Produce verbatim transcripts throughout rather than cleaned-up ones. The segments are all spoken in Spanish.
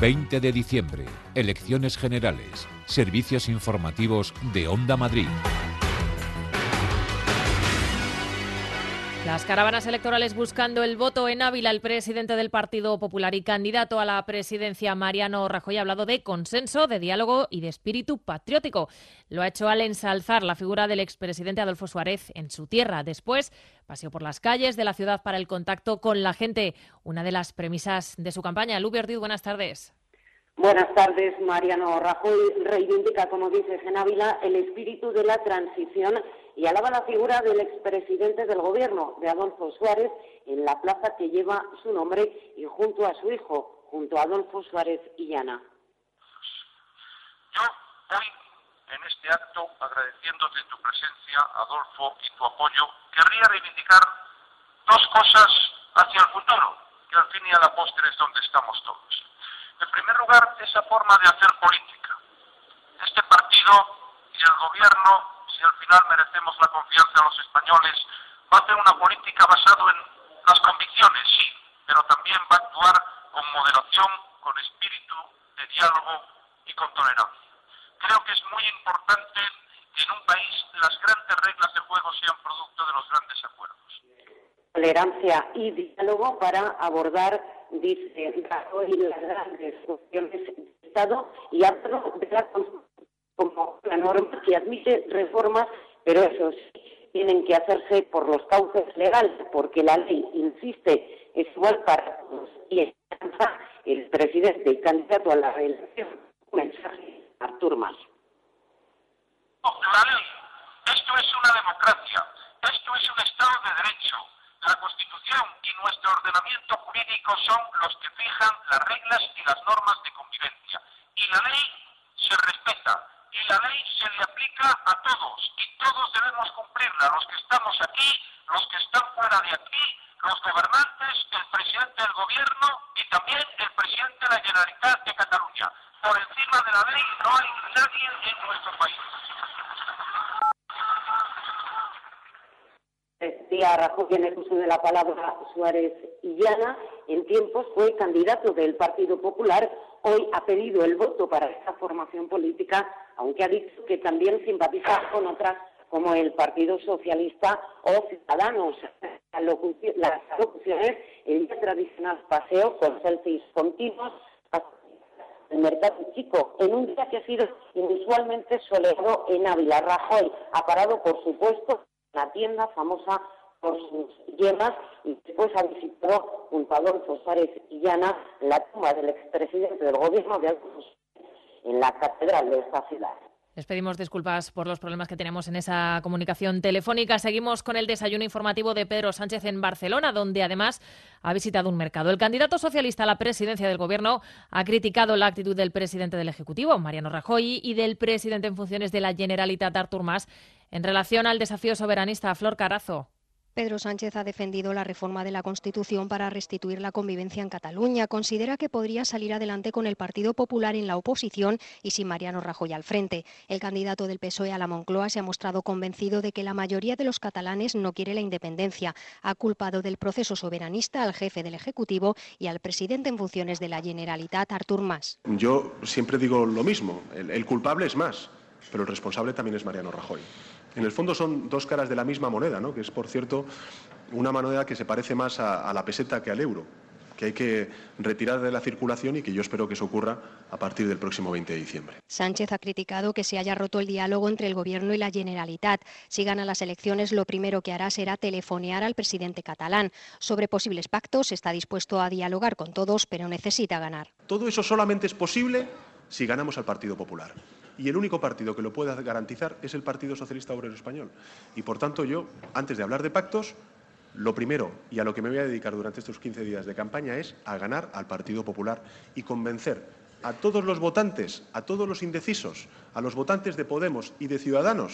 veinte de diciembre, elecciones generales, servicios informativos de Onda Madrid. Las caravanas electorales buscando el voto en Ávila. El presidente del Partido Popular y candidato a la presidencia, Mariano Rajoy, ha hablado de consenso, de diálogo y de espíritu patriótico. Lo ha hecho al ensalzar la figura del expresidente Adolfo Suárez en su tierra. Después, paseó por las calles de la ciudad para el contacto con la gente, una de las premisas de su campaña. Lubi Ortiz, buenas tardes. Buenas tardes. Mariano Rajoy reivindica, como dices, en Ávila el espíritu de la transición y alaba la figura del expresidente del Gobierno, de Adolfo Suárez, en la plaza que lleva su nombre y junto a su hijo, junto a Adolfo Suárez Illana. Yo hoy, en este acto, agradeciéndote tu presencia, Adolfo, y tu apoyo, querría reivindicar dos cosas hacia el futuro, que al fin y a la postre es donde estamos todos. En primer lugar, esa forma de hacer política. Este partido y el Gobierno, si al final merecemos la confianza de los españoles, va a hacer una política basada en las convicciones, sí, pero también va a actuar con moderación, con espíritu de diálogo y con tolerancia. Creo que es muy importante que en un país las grandes reglas de juego sean producto de los grandes acuerdos. Tolerancia y diálogo para abordar, dice Rajoy, las grandes cuestiones de Estado y hablo de la Constitución como la norma que admite reformas, pero eso sí, tienen que hacerse por los cauces legales, porque la ley, insiste, es igual para todos. Y el presidente y candidato a la reelección, un mensaje, Artur Mas. La ley, esto es una democracia, esto es un Estado de Derecho. La Constitución y nuestro ordenamiento jurídico son los que fijan las reglas y las normas de convivencia. Y la ley se respeta. Y la ley se le aplica a todos, y todos debemos cumplirla, los que estamos aquí, los que están fuera de aquí, los gobernantes, el presidente del Gobierno y también el presidente de la Generalitat de Cataluña. Por encima de la ley no hay nadie en nuestro país. Decía Rajoy en el uso de la palabra Suárez Illana, en tiempos fue candidato del Partido Popular, hoy ha pedido el voto para esta formación política, aunque ha dicho que también simpatiza con otras como el Partido Socialista o Ciudadanos. Las alocuciones, el día tradicional paseo con selfies continuos, el mercado chico, en un día que ha sido inusualmente soleado en Ávila. Rajoy ha parado, por supuesto, la tienda famosa por sus yemas y después ha visitado junto a Adolfo Suárez Illana la tumba del expresidente del Gobierno de Adolfo Suárez en la catedral de esta ciudad. Les pedimos disculpas por los problemas que tenemos en esa comunicación telefónica. Seguimos con el desayuno informativo de Pedro Sánchez en Barcelona, donde además ha visitado un mercado. El candidato socialista a la presidencia del Gobierno ha criticado la actitud del presidente del Ejecutivo, Mariano Rajoy, y del presidente en funciones de la Generalitat, Artur Mas, en relación al desafío soberanista. Flor Carazo. Pedro Sánchez ha defendido la reforma de la Constitución para restituir la convivencia en Cataluña. Considera que podría salir adelante con el Partido Popular en la oposición y sin Mariano Rajoy al frente. El candidato del P S O E a la Moncloa se ha mostrado convencido de que la mayoría de los catalanes no quiere la independencia. Ha culpado del proceso soberanista al jefe del Ejecutivo y al presidente en funciones de la Generalitat, Artur Mas. Yo siempre digo lo mismo. El, el culpable es Mas, pero el responsable también es Mariano Rajoy. En el fondo son dos caras de la misma moneda, ¿no? Que es, por cierto, una moneda que se parece más a, a la peseta que al euro, que hay que retirar de la circulación y que yo espero que eso ocurra a partir del próximo veinte de diciembre. Sánchez ha criticado que se haya roto el diálogo entre el Gobierno y la Generalitat. Si gana las elecciones, lo primero que hará será telefonear al presidente catalán. Sobre posibles pactos, está dispuesto a dialogar con todos, pero necesita ganar. Todo eso solamente es posible si ganamos al Partido Popular. Y el único partido que lo pueda garantizar es el Partido Socialista Obrero Español. Y, por tanto, yo, antes de hablar de pactos, lo primero y a lo que me voy a dedicar durante estos quince días de campaña es a ganar al Partido Popular y convencer a todos los votantes, a todos los indecisos, a los votantes de Podemos y de Ciudadanos,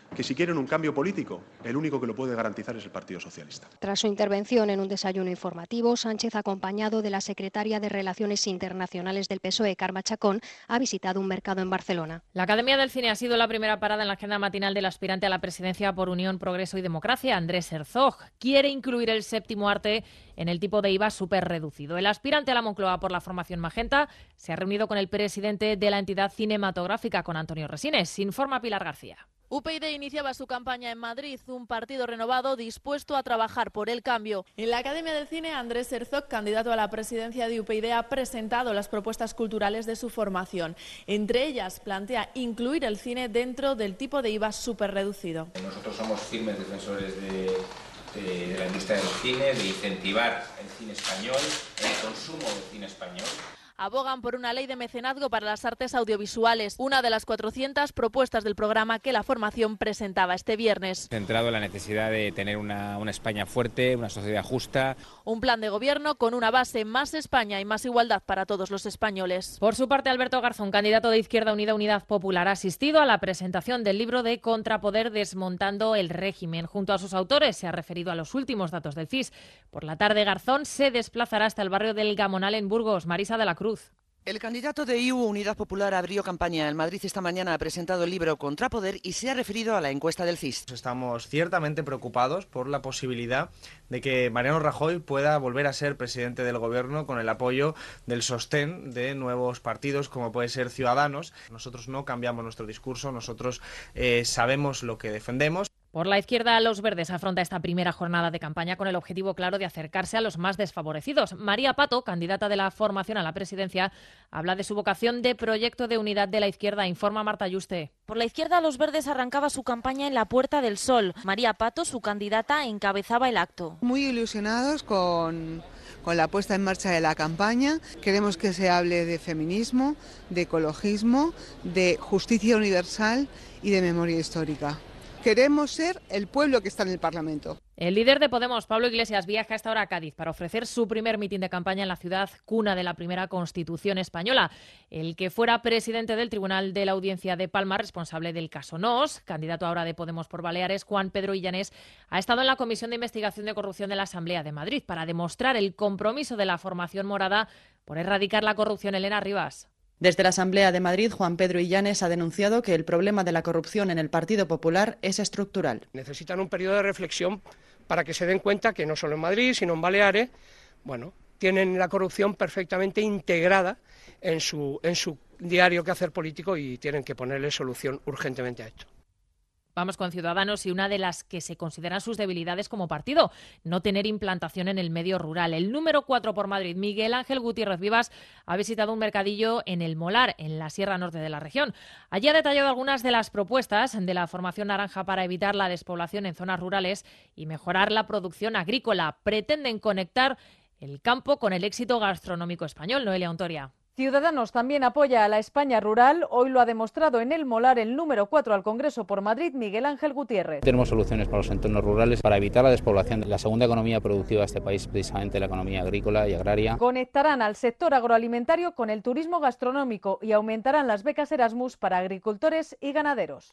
que si quieren un cambio político, el único que lo puede garantizar es el Partido Socialista. Tras su intervención en un desayuno informativo, Sánchez, acompañado de la secretaria de Relaciones Internacionales del P S O E, Carme Chacón, ha visitado un mercado en Barcelona. La Academia del Cine ha sido la primera parada en la agenda matinal del aspirante a la presidencia por Unión, Progreso y Democracia, Andrés Herzog. Quiere incluir el séptimo arte en el tipo de I V A súper reducido. El aspirante a la Moncloa por la formación Magenta se ha reunido con el presidente de la entidad cinematográfica, con Antonio Resines. Informa Pilar García. U P YD iniciaba su campaña en Madrid, un partido renovado dispuesto a trabajar por el cambio. En la Academia del Cine, Andrés Herzog, candidato a la presidencia de U P YD, ha presentado las propuestas culturales de su formación. Entre ellas, plantea incluir el cine dentro del tipo de I V A súper reducido. Nosotros somos firmes defensores de, de, de la industria del cine, de incentivar el cine español, el consumo del cine español. Abogan por una ley de mecenazgo para las artes audiovisuales, una de las cuatrocientas propuestas del programa que la formación presentaba este viernes. Centrado en la necesidad de tener una, una España fuerte, una sociedad justa. Un plan de gobierno con una base: más España y más igualdad para todos los españoles. Por su parte, Alberto Garzón, candidato de Izquierda Unida Unidad Popular, ha asistido a la presentación del libro de Contrapoder, desmontando el régimen. Junto a sus autores se ha referido a los últimos datos del C I S. Por la tarde, Garzón se desplazará hasta el barrio del Gamonal en Burgos. Marisa de la Cruz. El candidato de I U, Unidad Popular, abrió campaña en Madrid esta mañana, ha presentado el libro Contrapoder y se ha referido a la encuesta del C I S. Estamos ciertamente preocupados por la posibilidad de que Mariano Rajoy pueda volver a ser presidente del gobierno con el apoyo del sostén de nuevos partidos como puede ser Ciudadanos. Nosotros no cambiamos nuestro discurso, nosotros eh, sabemos lo que defendemos. Por la izquierda, Los Verdes afronta esta primera jornada de campaña con el objetivo claro de acercarse a los más desfavorecidos. María Pato, candidata de la formación a la presidencia, habla de su vocación de proyecto de unidad de la izquierda. Informa Marta Yuste. Por la izquierda, Los Verdes arrancaba su campaña en la Puerta del Sol. María Pato, su candidata, encabezaba el acto. Muy ilusionados con... con la puesta en marcha de la campaña. Queremos que se hable de feminismo, de ecologismo, de justicia universal y de memoria histórica. Queremos ser el pueblo que está en el Parlamento. El líder de Podemos, Pablo Iglesias, viaja a esta hora a Cádiz para ofrecer su primer mitin de campaña en la ciudad cuna de la primera Constitución española. El que fuera presidente del Tribunal de la Audiencia de Palma, responsable del caso Nos, candidato ahora de Podemos por Baleares, Juan Pedro Illanes, ha estado en la Comisión de Investigación de Corrupción de la Asamblea de Madrid para demostrar el compromiso de la formación morada por erradicar la corrupción. Elena Rivas. Desde la Asamblea de Madrid, Juan Pedro Illanes ha denunciado que el problema de la corrupción en el Partido Popular es estructural. Necesitan un periodo de reflexión para que se den cuenta que no solo en Madrid, sino en Baleares, bueno, tienen la corrupción perfectamente integrada en su, en su diario quehacer político y tienen que ponerle solución urgentemente a esto. Vamos con Ciudadanos y una de las que se consideran sus debilidades como partido, no tener implantación en el medio rural. El número cuatro por Madrid, Miguel Ángel Gutiérrez Vivas, ha visitado un mercadillo en El Molar, en la Sierra Norte de la región. Allí ha detallado algunas de las propuestas de la Formación Naranja para evitar la despoblación en zonas rurales y mejorar la producción agrícola. Pretenden conectar el campo con el éxito gastronómico español. Noelia Ontoria. Ciudadanos también apoya a la España rural. Hoy lo ha demostrado en El Molar el número cuatro al Congreso por Madrid, Miguel Ángel Gutiérrez. Tenemos soluciones para los entornos rurales para evitar la despoblación. La segunda economía productiva de este país, precisamente la economía agrícola y agraria. Conectarán al sector agroalimentario con el turismo gastronómico y aumentarán las becas Erasmus para agricultores y ganaderos.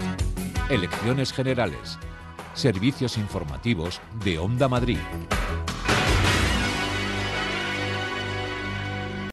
Elecciones generales. Servicios informativos de Onda Madrid.